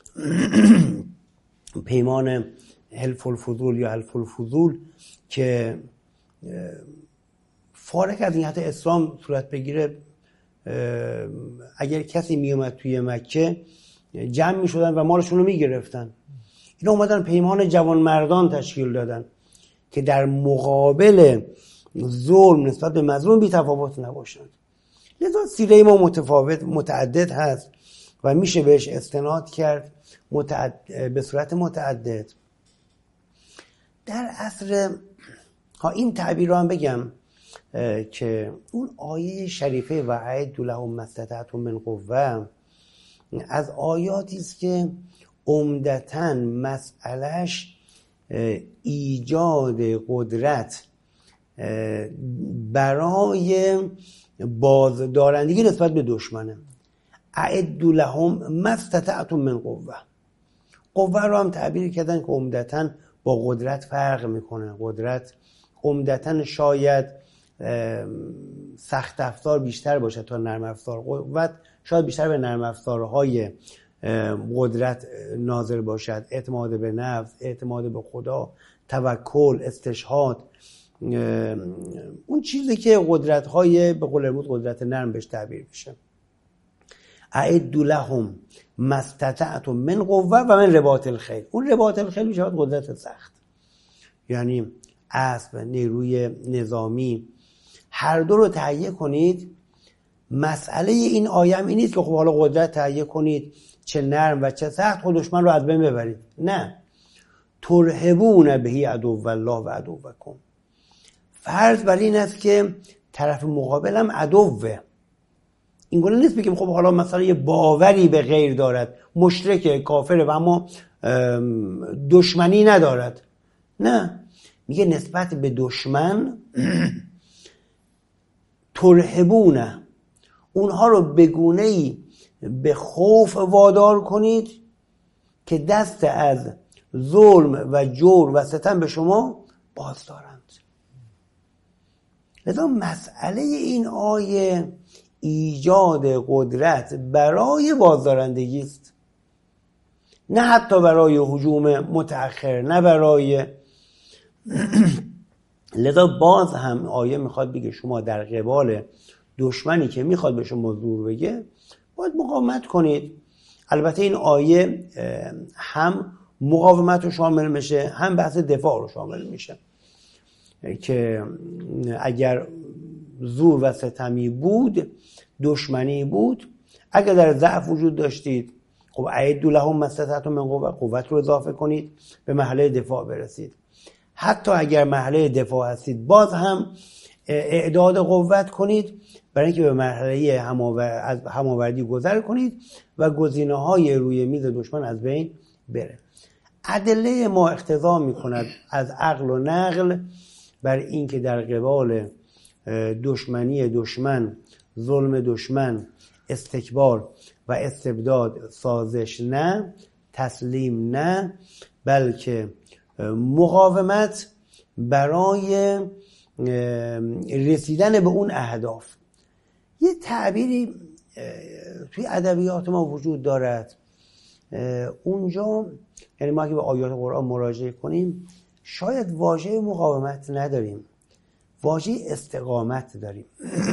پیمان حلف الفضول یا حلف الفضول که فارغ از این حتی اسلام صورت بگیره، اگر کسی می اومد توی مکه جمع می شدن و مالشون رو می گرفتن. اینا اومدن پیمان جوان مردان تشکیل دادن که در مقابل ظلم نسبت به مظلوم بی تفاوت نباشند. لذا سیره ما متفاوت متعدد هست و میشه بهش استناد کرد متعدد، به صورت متعدد. در عصر ها این تعبیر رو هم بگم که اون آیه شریفه و اعدوا لهم ما استطعتم من قوه از آیاتی است که عمدتاً مسئلهش ایجاد قدرت برای بازدارندگی نسبت به دشمنه. اعدوا لهم ما استطعتم من قوه. قوه رو هم تعبیر کردن که عمدتاً با قدرت فرق میکنه. قدرت عمدتاً شاید سخت افزار بیشتر باشه تا نرم افزار. قوت شاید بیشتر به نرم افزارهای قدرت ناظر باشد. اعتماد به نفس، اعتماد به خدا، توکل، استشهاد، اون چیزی که قدرت‌های به قول امروز قدرت نرم بهش تعبیر میشه. اعدوا لهم ما استطعتم من قوه و من رباط الخیل. اون رباط الخیل میشه قدرت سخت، یعنی اسب، نیروی نظامی، هر دو رو تهیه کنید. مسئله این آیه هم این نیست که خب حالا قدرت تهیه کنید چه نرم و چه سخت خود دشمن رو از بین ببرید. نه، ترهبون بهی عدو الله و عدوکم. فرض بر این است که طرف مقابل هم عدوه. این گونه نیست بگیم خب حالا مثلا یه باوری به غیر دارد، مشرک، کافره و اما دشمنی ندارد. نه، میگه نسبت به دشمن ترهبونه، اونها رو به گونه‌ای به خوف وادار کنید که دست از ظلم و جور و ستم به شما باز دارند. لذا مسئله این آیه ایجاد قدرت برای بازدارندگی است، نه حتی برای هجوم متأخر، نه برای لذا باز هم آیه میخواد بگه شما در قبال دشمنی که میخواد به شما زور بگه باید مقاومت کنید. البته این آیه هم مقاومت رو شامل میشه، هم بحث دفاع رو شامل میشه که اگر زور و ستمی بود، دشمنی بود، اگر در ضعف وجود داشتید خب اعدوا لهم ما استطعتم من قوه، قوت رو اضافه کنید به مرحله دفاع برسید. حتی اگر مرحله دفاع هستید باز هم اعداد قوت کنید برای اینکه به مرحله هماوردی گذر کنید و گزینه‌های روی میز دشمن از بین بره. ادله ما اقتضا می‌کند از عقل و نقل بر اینکه در قبال دشمنی دشمن، ظلم دشمن، استکبار و استبداد سازش نه، تسلیم نه، بلکه مقاومت برای رسیدن به اون اهداف. یه تعبیری توی ادبیات ما وجود دارد، اونجا یعنی ما اگه به آیات قرآن مراجعه کنیم شاید واژه مقاومت نداریم، واژه استقامت داریم.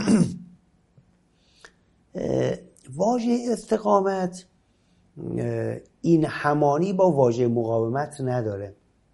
واژه استقامت این همانی با واژه مقاومت نداره.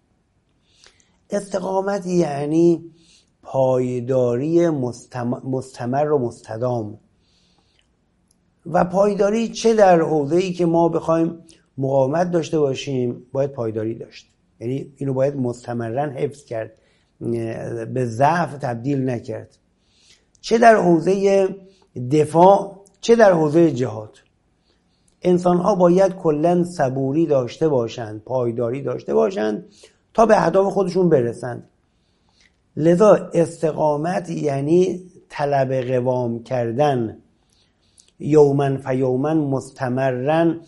استقامت یعنی پایداری مستمر و مستدام، و پایداری چه در حوزه‌ای که ما بخوایم مقاومت داشته باشیم باید پایداری داشت، یعنی اینو باید مستمرن حفظ کرد، به ضعف تبدیل نکرد، چه در حوزه دفاع چه در حوزه جهاد. انسان ها باید کلاً صبوری داشته باشند، پایداری داشته باشند تا به اهداف خودشون برسند. لذا استقامت یعنی طلب قوام کردن، یومن فیومن مستمرن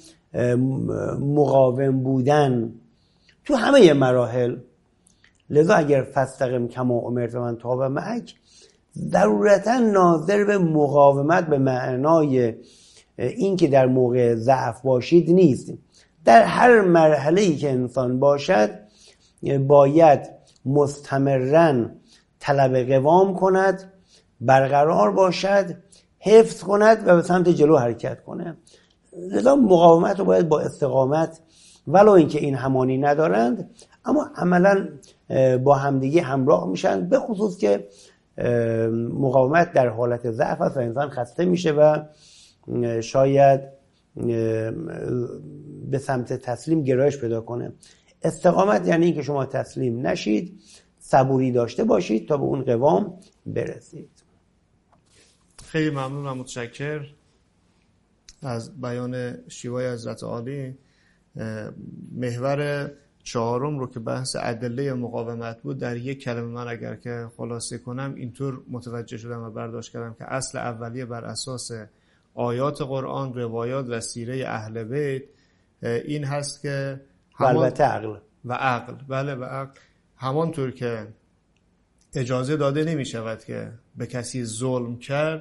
مقاوم بودن تو همه مراحل. لذا اگر فاستقم کما امرت من تاب معک ضرورتا ناظر به مقاومت به معنای این که در موقع ضعف باشید نیست. در هر مرحله‌ای که انسان باشد باید مستمرن طلب قوام کند، برقرار باشد، حفظ کند و به سمت جلو حرکت کنه. لذا مقاومت رو باید با استقامت، ولو اینکه این همانی ندارند اما عملا با همدیگه همراه میشن، به خصوص که مقاومت در حالت ضعف است و انسان خسته میشه و شاید به سمت تسلیم گرایش پیدا کنه. استقامت یعنی اینکه شما تسلیم نشید، صبوری داشته باشید تا به اون قوام برسید. خیلی ممنون و متشکر از بیان شیوای حضرت عالی. محور چهارم رو که بحث ادله مقاومت بود در یک کلمه من اگر که خلاصه کنم اینطور متوجه شدم و برداشت کردم که اصل اولیه بر اساس آیات قرآن، روایات و سیره اهل بیت این هست که البته عقل و عقل بله و عقل همانطور که اجازه داده نمی شود که به کسی ظلم کرد،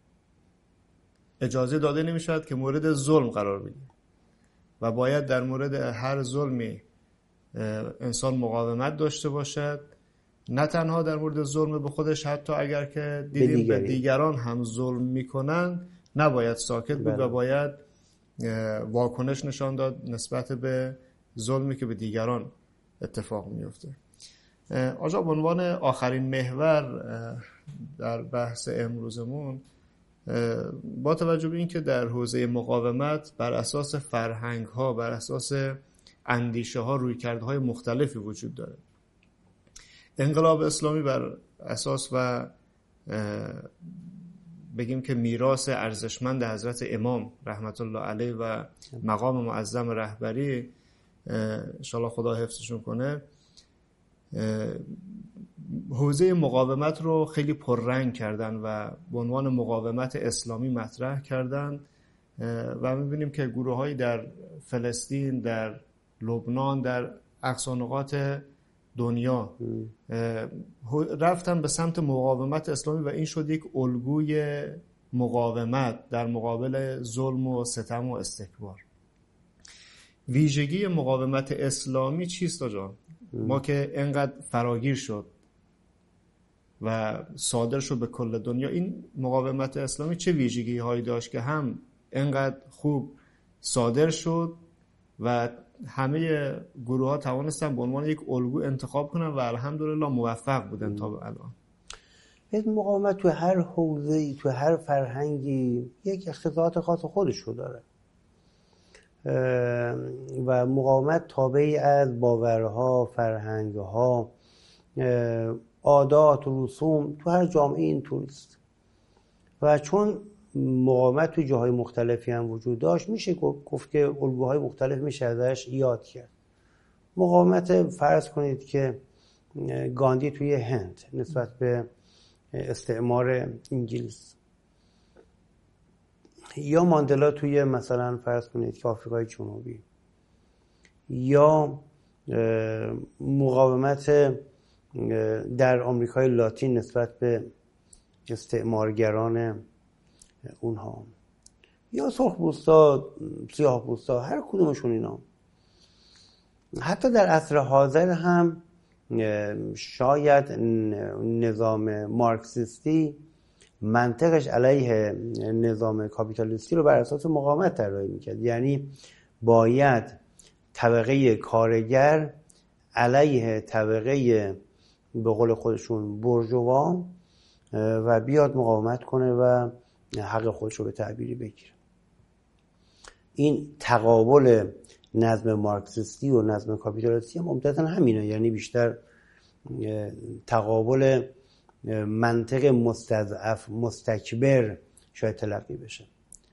اجازه داده نمی شود که مورد ظلم قرار بگیره و باید در مورد هر ظلمی انسان مقاومت داشته باشد، نه تنها در مورد ظلم به خودش، حتی اگر که دیدیم به, به دیگران هم ظلم میکنن نباید ساکت بود و باید واکنش نشان داد نسبت به ظلمی که به دیگران اتفاق میفته. آجا به عنوان آخرین محور در بحث امروزمون، با توجه به اینکه در حوزه مقاومت بر اساس فرهنگ ها، بر اساس اندیشه ها رویکردهای مختلفی وجود داره، انقلاب اسلامی بر اساس و بگیم که میراث ارزشمند حضرت امام رحمت الله علیه و مقام معظم رهبری انشاءالله خدا حفظشون کنه، حوزه مقاومت رو خیلی پررنگ کردن و به عنوان مقاومت اسلامی مطرح کردن و می‌بینیم که گروه‌هایی در فلسطین، در لبنان، در اقصا نقاط دنیا رفتن به سمت مقاومت اسلامی و این شد یک الگوی مقاومت در مقابل ظلم و ستم و استکبار. ویژگی مقاومت اسلامی چیست آجا؟ ما که اینقدر فراگیر شد و صادر شد به کل دنیا، این مقاومت اسلامی چه ویژگی هایی داشت که هم اینقدر خوب صادر شد و همه گروه ها توانستن به عنوان یک الگو انتخاب کنن و الحمدلله موفق بودن تا به الان؟ مقاومت تو هر حوزه‌ای، تو هر فرهنگی یک اختصاصات خاص خودش رو داره و مقاومت تابعی از باورها، فرهنگها، عادات و رسوم تو هر جامعه اینطوریست و چون مقاومت تو جاهای مختلفی هم وجود داشت، میشه گفت که الگوهای مختلف میشه ازش یاد کرد. مقاومت فرض کنید که گاندی توی هند نسبت به استعمار انگلیس، یا ماندلا توی مثلا فرض کنید که آفریقای جنوبی، یا مقاومت در آمریکای لاتین نسبت به استعمارگران اونها، یا سرخپوستا، سیاه‌پوستا، هر کدومشون اینا. حتی در عصر حاضر هم شاید نظام مارکسیستی منطقش علیه نظام کاپیتالیستی رو بر اساس مقاومت طراحی میکرد، یعنی باید طبقه کارگر علیه طبقه به قول خودشون بورژوا و بیاد مقاومت کنه و حق خودش رو به تعبیری بگیره. این تقابل نظم مارکسیستی و نظم کاپیتالیستی هم عمدتاً همینه، یعنی بیشتر تقابل منطق مستضعف مستکبر شاید تلقی بشه.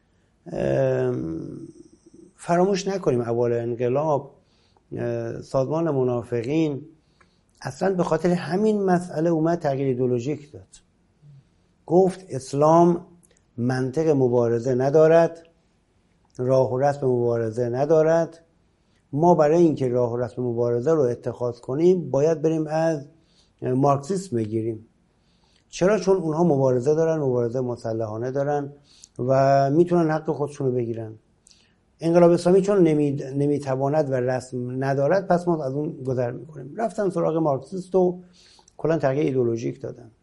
فراموش نکنیم اوایل انقلاب سازمان منافقین اصلا به خاطر همین مسئله اومد تغییر ایدئولوژیک داد، گفت اسلام منطق مبارزه ندارد، راه و رسم مبارزه ندارد، ما برای اینکه راه و رسم مبارزه رو اتخاذ کنیم باید بریم از مارکسیسم بگیریم. چرا؟ چون اونها مبارزه دارن، مبارزه مسلحانه دارن و میتونن حق خودشون رو بگیرن. انقلاب اسلامی چون نمی... نمیتواند و رسم ندارد، پس ما از اون گذر میکنیم. رفتن سراغ مارکسیست و کلا تغییر ایدئولوژیک دادن.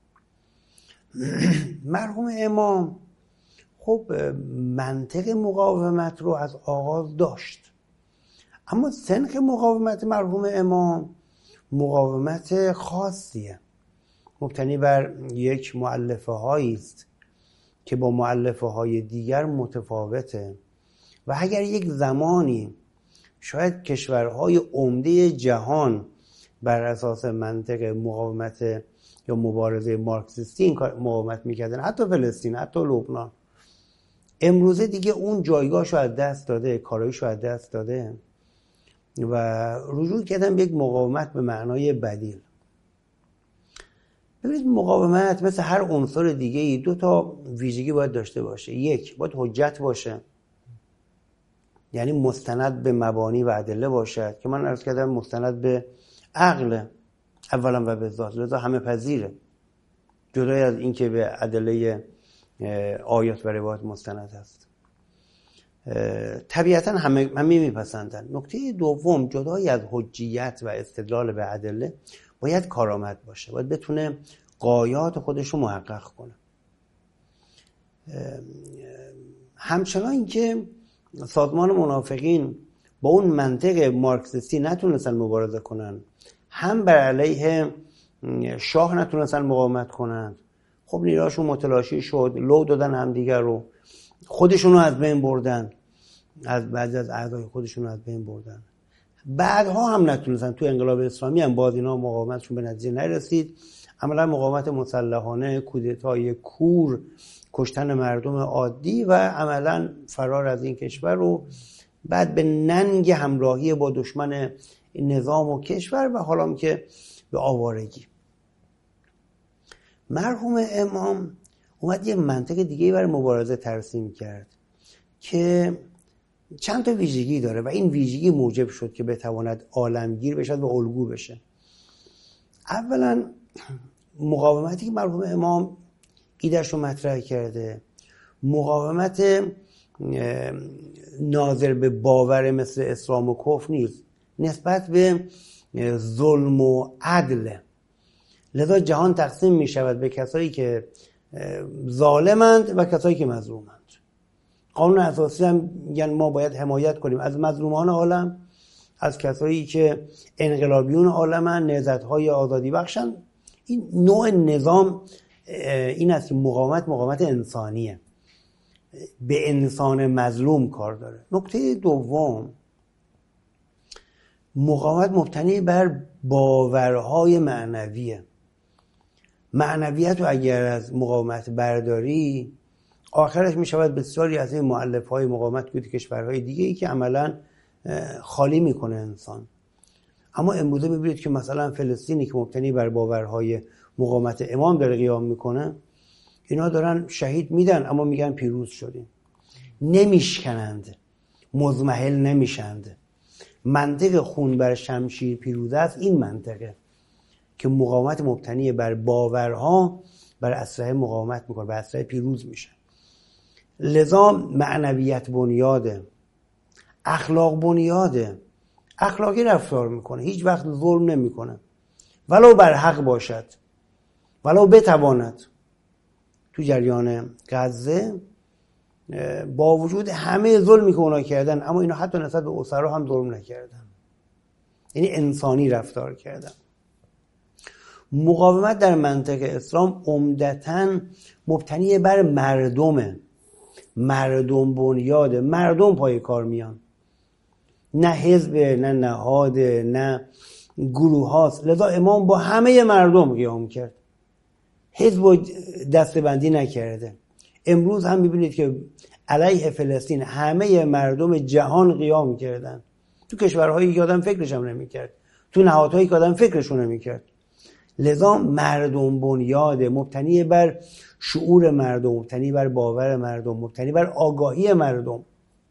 مرحوم امام خب منطق مقاومت رو از آغاز داشت، اما سنخ مقاومت مرحوم امام مقاومت خاصیه. مبتنی بر یک مؤلفه هایی است که با مؤلفه های دیگر متفاوته و اگر یک زمانی شاید کشورهای عمده جهان بر اساس منطق مقاومت یا مبارزه مارکسیستی این کار مقاومت میکردن، حتی فلسطین، حتی لبنان، امروزه دیگه اون جایگاهشو از دست داده، کارایشو از دست داده و رجوع کردن به یک مقاومت به معنای بدیل. ببینید مقاومت مثل هر عنصر دیگه ای دو تا ویژگی باید داشته باشه. یک، باید حجت باشه، یعنی مستند به مبانی و ادله باشد که من عرض کردم مستند به عقل اولا و به ذات، لذا همه پذیره، جدای از این که به ادله آیات و روایات مستند هست. طبیعتا همه همه میپسندن. نکته دوم، جدای از حجیت و استدلال به ادله باید کارآمد باشه، باید بتونه غایات خودش رو محقق کنه. همچنان اینکه سازمان منافقین با اون منطق مارکسیستی نتونستن مبارزه کنن، هم بر علیه شاه نتونستن مقاومت کنن، خب نیروهاشون متلاشی شد، لو دادن همدیگر رو، خودشون رو از بین بردن، از بعضی از اعضای خودشون رو از بین بردن. بعدها هم نتونستن، تو انقلاب اسلامی هم باز اینا مقاومتشون به نتیجه نرسید، عملا مقاومت مسلحانه، کودتای کور، کشتن مردم عادی و عملا فرار از این کشور رو بعد به ننگ همراهی با دشمن نظام و کشور و حالا که به آوارگی. مرحوم امام اومد یه منطق دیگه برای مبارزه ترسیم کرد که چند تا ویژگی داره و این ویژگی موجب شد که بتواند عالمگیر بشد و الگو بشه. اولا مقاومتی که مرحوم امام ایده‌اش رو مطرح کرده، مقاومت ناظر به باور مثل اسلام و کفر نیست، نسبت به ظلم و عدل. لذا جهان تقسیم می شود به کسایی که ظالمند و کسایی که مظلومند. قانون اساسی هم میگن ما باید حمایت کنیم از مظلومان عالم، از کسایی که انقلابیون عالمن، نهضت‌های آزادی بخشن. این نوع نظام این است که مقاومت مقاومت انسانیه، به انسان مظلوم کار داره. نکته دوم، مقاومت مبتنی بر باورهای معنویه. معنویت رو اگر از مقاومت برداری، آخرش می شود بسیاری از این مؤلفه‌های مقاومت که کشورهای دیگه ای که عملاً خالی میکنه انسان. اما امروزه میبینید که مثلا فلسطینی که مبتنی بر باورهای مقاومت امام داره قیام میکنه، اینا دارن شهید میدن اما میگن پیروز شدیم، نمیشکنند، مضمحل نمیشند. منطق خون بر شمشیر پیروز است. این منطقه که مقاومت مبتنی بر باورها بر اسلحه مقاومت میکنه، بر اسلحه پیروز میشه. لذا معنویت بنیاده، اخلاق بنیاده، اخلاقی رفتار میکنه، هیچ وقت ظلم نمیکنه ولو بر حق باشد، ولو بتواند. تو جریان غزه با وجود همه ظلمی که اونا کردن، اما اینا حتی نسبت به اسرا هم ظلم نکردن، یعنی انسانی رفتار کردن. مقاومت در منطق اسلام عمدتاً مبتنی بر مردمه، مردم بنیاده، مردم پای کار میان، نه حزب، نه نهاد، نه گروه هاست. لذا امام با همه مردم قیام کرد، حزب و دستبندی نکرده. امروز هم میبینید که علیه فلسطین همه مردم جهان قیام کردن، تو کشورهایی که آدم فکرش هم نمیکرد، تو نهادهایی که آدم فکرشون نمیکرد. لذا مردم بنیاده، مبتنی بر شعور مردم، مبتنی بر باور مردم، مبتنی بر آگاهی مردم.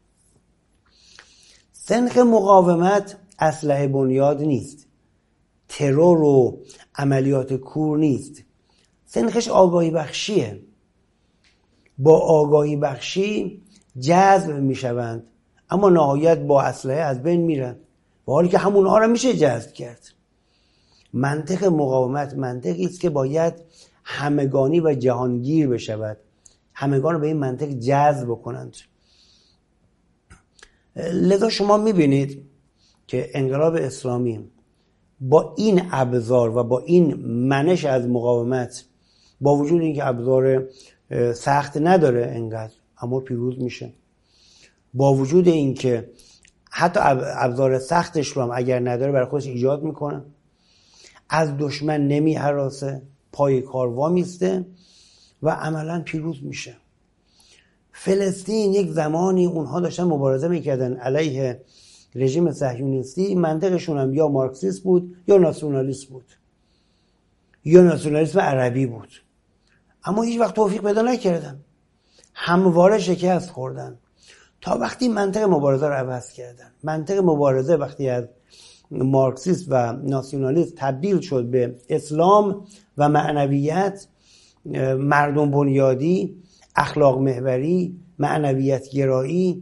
سنخ مقاومت اسلحه بنیاد نیست، ترور و عملیات کور نیست، سنخش آگاهی بخشیه. با آگاهی بخشی جذب میشوند اما نهایت با اسلحه از بین میرن، و حالی که همونها رو میشه جذب کرد. منطق مقاومت منطقی است که باید همگانی و جهانگیر بشود، همگان رو به این منطق جذب کنند. لذا شما میبینید که انقلاب اسلامی با این ابزار و با این منش از مقاومت، با وجود اینکه ابزار سخت نداره انقدر، اما پیروز میشه. با وجود اینکه حتی ابزار سختش رو هم اگر نداره برای خودش ایجاد میکنه، از دشمن نمی هراسه، پای کار وامیسته و عملا پیروز میشه. فلسطین یک زمانی اونها داشتن مبارزه میکردن علیه رژیم صهیونیستی، منطقشون هم یا مارکسیست بود یا ناسیونالیست بود یا ناسیونالیسم عربی بود، اما هیچ وقت توفیق پیدا نکردن، همواره شکست خوردن تا وقتی منطق مبارزه رو عوض کردن. منطق مبارزه وقتی از مارکسیست و ناسیونالیست تبدیل شد به اسلام و معنویت، مردم بنیادی، اخلاق محوری، معنویت گرایی،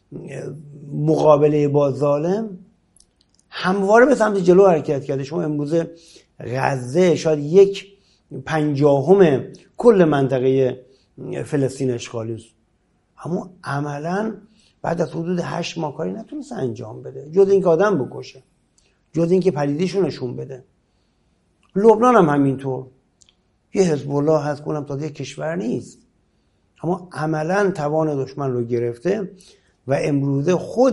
مقابله با ظالم، همواره به سمت جلو حرکت کرده. شما امروزه غزه شاید یک پنجاهم کل منطقه فلسطین اشغالی است، اما عملا بعد از حدود هشت ماه کاری نتونست انجام بده، جز اینکه آدم بکشه، جز اینکه پلیدیشو نشون بده. لبنان هم همینطور، یه حزب الله هست کنم تا یک کشور نیست، اما عملا توان دشمن رو گرفته و امروزه خود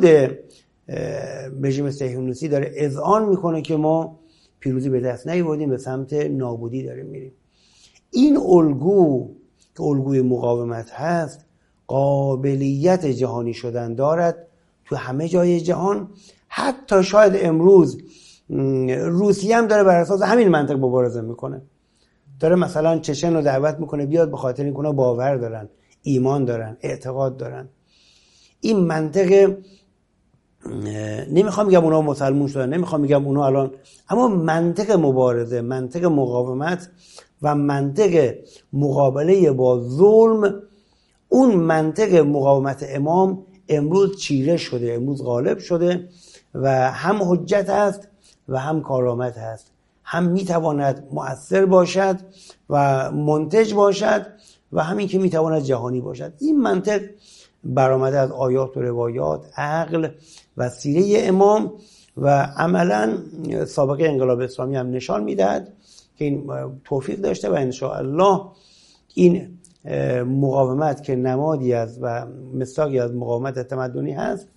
رژیم صهیونیستی داره اذعان میکنه که ما پیروزی به دست نیاوردیم، به سمت نابودی داریم میریم. این الگو که الگوی مقاومت هست قابلیت جهانی شدن دارد تو همه جای جهان. حتی شاید امروز روسیه هم داره بر اساس همین منطق مبارزه میکنه، داره مثلا چچن رو دعوت میکنه بیاد، به خاطر اینکه اونا باور دارن، ایمان دارن، اعتقاد دارن. این منطق، نمیخوام بگم اونا مسلمون شدن، نمیخوام بگم اونا الان، اما منطق مبارزه، منطق مقاومت و منطق مقابله با ظلم، اون منطق مقاومت امام امروز چیره شده، امروز غالب شده و هم حجت هست و هم کارآمد هست، هم میتواند مؤثر باشد و منتج باشد و همین که میتواند جهانی باشد. این منطق برآمده از آیات و روایات، عقل و سیره امام و عملا سابقه انقلاب اسلامی هم نشان میدهد که این توفیق داشته و انشاءالله این مقاومت که نمادی از و مصداقی از مقاومت تمدنی هست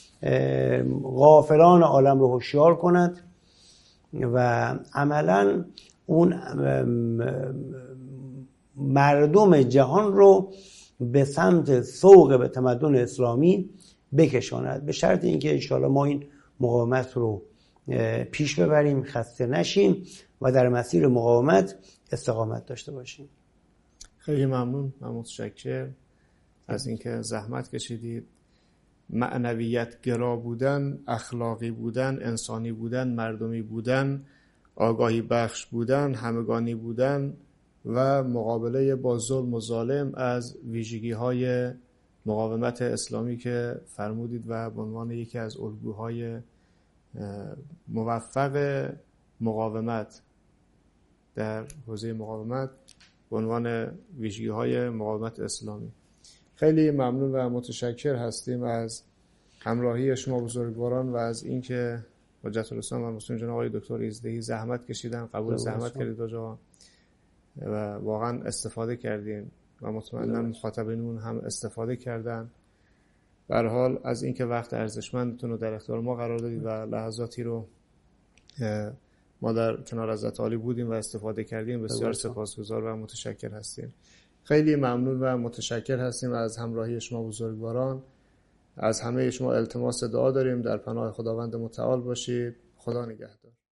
غافلان عالم رو هوشیار کند و عملا اون مردم جهان رو به سمت سوق به تمدن اسلامی بکشاند، به شرط اینکه انشاءالله ما این مقاومت رو پیش ببریم، خسته نشیم و در مسیر مقاومت استقامت داشته باشیم. خیلی ممنون و متشکرم از اینکه زحمت کشیدید. معنویت گرا بودن، اخلاقی بودن، انسانی بودن، مردمی بودن، آگاهی بخش بودن، همگانی بودن و مقابله با ظلم و ظالم از ویژگی‌های مقاومت اسلامی که فرمودید و به عنوان یکی از الگوهای موفق مقاومت در حوزه مقاومت به عنوان ویژگی‌های مقاومت اسلامی. خیلی ممنون و متشکر هستیم از همراهی شما بزرگواران و از اینکه حجت الاسلام و مسلمین جناب آقای دکتر ایزدی زحمت کشیدن، قبول زحمت کردید آقا و واقعا استفاده کردیم و مطمئنا مخاطبینمون هم استفاده کردن. به هر حال از اینکه وقت ارزشمندتون رو در اختیار ما قرار دادید و لحظاتی رو ما در کنار حضرت عالی بودیم و استفاده کردیم، بسیار سپاسگزار و متشکر هستیم. خیلی ممنون و متشکر هستیم از همراهی شما بزرگواران. از همه شما التماس دعا داریم در پناه خداوند متعال باشید. خدا نگهدار.